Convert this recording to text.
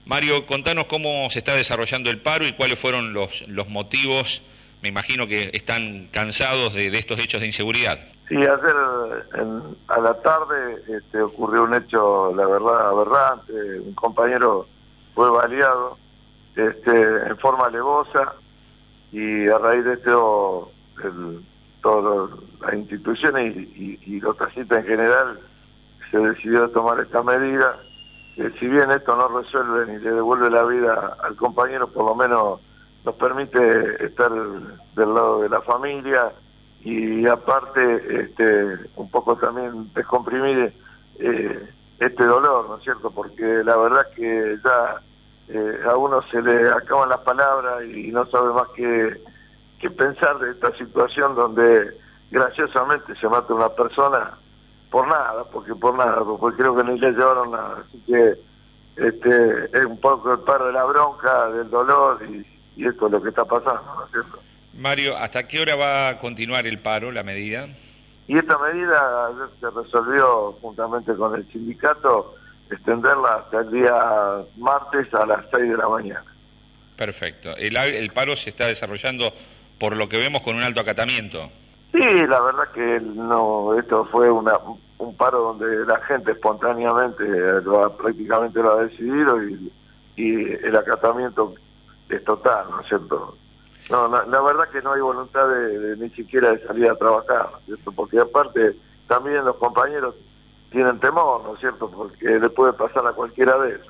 Mario, contanos cómo se está desarrollando el paro y cuáles fueron los motivos. Me imagino que están cansados de estos hechos de inseguridad. Sí, ayer a la tarde ocurrió un hecho, la verdad, aberrante. Un compañero fue baleado en forma alevosa y a raíz de esto todas las instituciones y los taxistas en general se decidió tomar esta medida. Si bien esto no resuelve ni le devuelve la vida al compañero, por lo menos nos permite estar del lado de la familia y aparte un poco también descomprimir este dolor, ¿no es cierto? Porque la verdad que ya a uno se le acaban las palabras y no sabe más que pensar de esta situación donde graciosamente se mata una persona porque creo que ni le llevaron nada, así que es un poco el paro de la bronca, del dolor y esto es lo que está pasando, ¿no es cierto? Mario, ¿hasta qué hora va a continuar el paro, la medida? Y esta medida ayer se resolvió juntamente con el sindicato extenderla hasta el día martes a las 6 de la mañana. Perfecto. El paro se está desarrollando, por lo que vemos, con un alto acatamiento. Sí, la verdad que no, esto fue un paro donde la gente espontáneamente prácticamente lo ha decidido y el acatamiento es total, ¿no es cierto? No, la verdad que no hay voluntad de ni siquiera de salir a trabajar, ¿no es cierto? Porque aparte también los compañeros tienen temor, ¿no es cierto? Porque le puede pasar a cualquiera de ellos.